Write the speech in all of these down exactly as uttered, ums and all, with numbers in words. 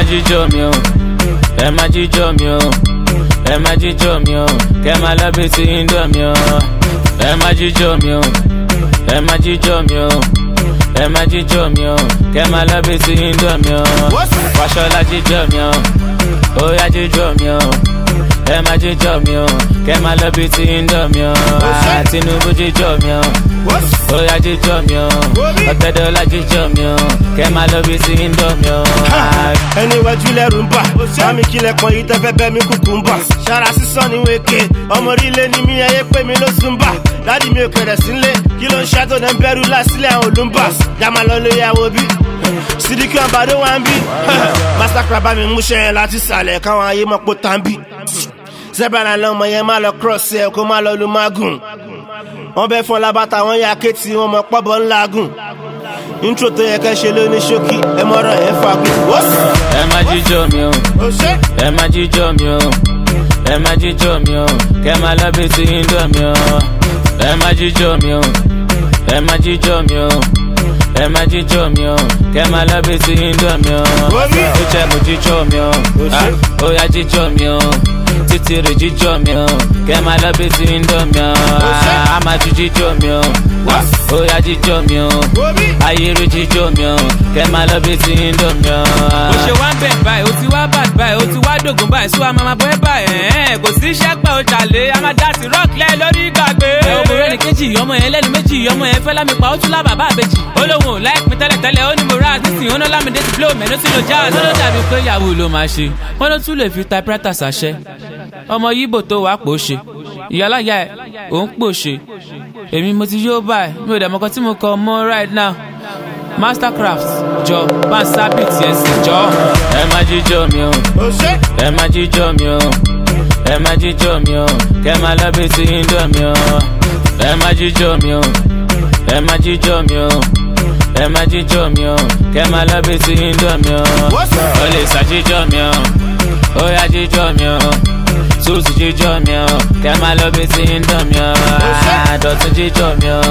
má jíjó mi o, ẹ má jíjó mi o, ẹ má jíjó mi o, kẹ́ má lọ bí ti Indomie o. Ẹ má jíjó mi o, ẹ má jíjó mi o, ẹ má jíjó mi o, kẹ́ má lọ bí ti Indomie o. Wàṣọlá jíjó mi o, ó yá jíjó mi o, ẹ má jíjó mi o, kẹ́ má lọ bí ti Indomie o. Tinubu jíjó mi o, ó yá jíjó mi o, Ọ̀tẹ́dọ́lá jíjó mi o, kẹ́ má lọ bí ti Indomie o. Ẹni wájú lẹ́rù ń bà, sámi kílẹ̀ pọ̀ yìí tẹ́fẹ́ bẹ́ mi kúkú ń bà. Ṣara sísọ ni wéke, ọmọ orílẹ̀ ni mi ayé pé mi ló sùn bà. Dádì mi ò kẹ̀rẹ̀ sílé, kí ló ń ṣàtò náà ń bẹ̀rù lásìlẹ̀ àwọn olùmbà. Dàmà lọ lè yàwó bí, Sídìkì àbádó wa ń bí. Mastercraft bá mi múṣẹ́ yẹn láti sàlẹ̀ káwọn ayé mọ̀ pọ̀ tán bí. Zebra lọmọ yẹn má lọ cross ẹ̀ kó má lọ lu mágùn. Wọ́n bẹ́ fún lábàtà wọn ya kéètì wọn mọ̀ pọ́bọ̀ ńlá gùn. Intro tó yẹ kẹ́ ṣe ló ní ṣókí, ẹ mọ̀rọ̀ ẹ̀ fagùn. Ẹ má jíjó mi o, ẹ má jíjó mi o, ẹ má jíjó mi o, kẹ́ má lọ bí ti Indomie o. Ẹ má jíjó mi o, ẹ má jíjó mi o, ẹ má jíjó mi o, kẹ́ má lọ bí ti Indomie o. Ó jẹ́ mo jíjó mi o, ó yá jíjó mi o, títí rè jíjó mi o, kẹ́ má lọ bí ti Indomie o. Amadu jíjó mi o, ó yá jíjó mi o, ayéré jíjó mi o, kẹ́ má lọ bí ti Indomie o. Ó ṣe wá ń bẹ̀ báyìí, ó ti wá bad báyìí, ó ti wá dògùn báyìí, sún àmọ́ máa bọ́ báyìí. Kò sí iṣẹ́ pẹ́ ó jalè, a máa dá sí rock lẹ́ lórí ìgbàgbé. Ẹ wo bòrẹ́ ní kejì, ọmọ yẹn lẹ́nu méjì, ọmọ yẹn fẹ́ lámi pa ó tún lá bàbá àbèjì. Ó lóun ò láì pin tẹ́lẹ̀tẹ́lẹ̀, ó ní mo rà nísìnyí, ó ná lámìdé ti blow mẹ́nu tí lo jazz. Ó ló dàbí pé ìyàwó ló máa ṣe, wọ́n ló tún lè fi typewriter ṣàṣẹ. Ọmọ Yíbò tó wàá pò ṣe, ìyálàyà ẹ̀ òun pò ṣe. Èmi mo ti yóò báyìí, mi ò dẹ̀ mọ́kàn tí mo kọ mọ́ right now. Mastercraft jọ bá ń sábì tiẹ̀ sí jọ. Ẹ má jíjó mi o, ẹ má jíjó mi o, ẹ má jíjó mi o, kẹ́ má lọ bí ti Indomie o. Ẹ má jíjó mi o, ẹ má jíjó mi o, ẹ má jíjó mi o, kẹ́ má lọ bí ti Indomie o. Ó lè sá jíjó mi o, ó yá jíjó mi o, Susu jíjó mi o, kẹ́ má lọ bí ti Indomie o. Dọ̀tun jíjó mi o,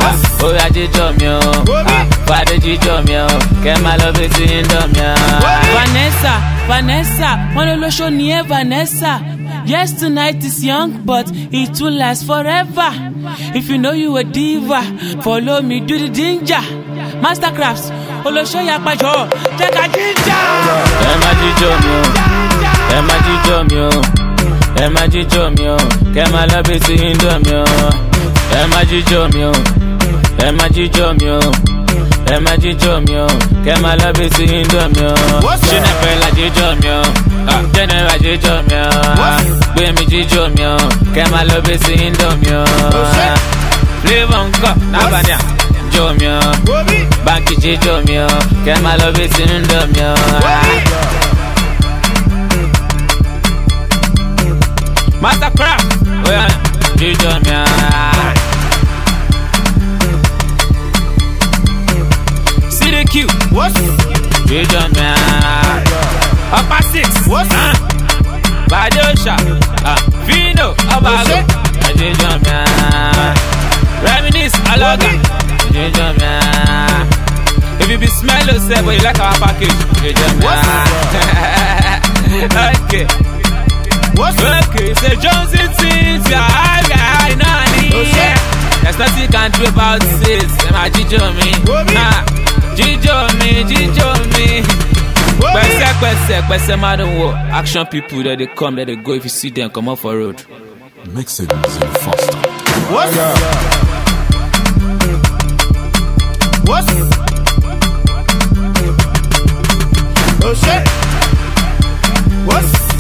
ó yá jíjó mi o, Fadé jíjó mi o, kẹ́ má lọ bí ti Indomie o. Vanessa, Vanessa, wọ́n ló lóṣó ni ẹ́ Vanessa. Yes, tonight is young, but it will last forever. If you know you a diva, follow me, do the ginger. Mastercraft, olóṣó yapajọ, jẹ́ ká ginger. Ẹ má jíjó mi o, ẹ má jíjó mi o, ẹ má jíjó mi o, kẹ́ má lọ bí ti Indomie o. Ẹ má jíjó mi o, ẹ má jíjó mi o, ẹ má jíjó mi o, kẹ́ má lọ bí ti Indomie o. Ṣínẹ́fẹ́ la jíjó mi o, Jẹ́nẹ́rà jíjó mi o, Gbémi jíjó mi o, kẹ́ má lọ bí ti Indomie o. Flavour ńkọ́ n'Abania jíjó mi o, Báńkì jíjó mi o, kẹ́ má lọ bí ti Indomie o. Mastercraft, oya jíjó mi o. Sídìkì, jíjó mi o. Upper six, Badosha, Fino, Obago, jíjó mi o. Reminisce, Aloga, jíjó mi o. If you be smell yourself, but you like our package, jíjó mi o. Okay. Okay, say Johnson things, yeah, I know I need. There's nothing you can do about this. Ẹ jíjó mi, jíjó mi, jíjó mi. Pẹ̀sẹ̀ pẹ̀sẹ̀ pẹ̀sẹ̀ máa don't work. Action people that they come, that they go. If you see them, come off a road. Mix it easy faster. What's What's Oh shit. What's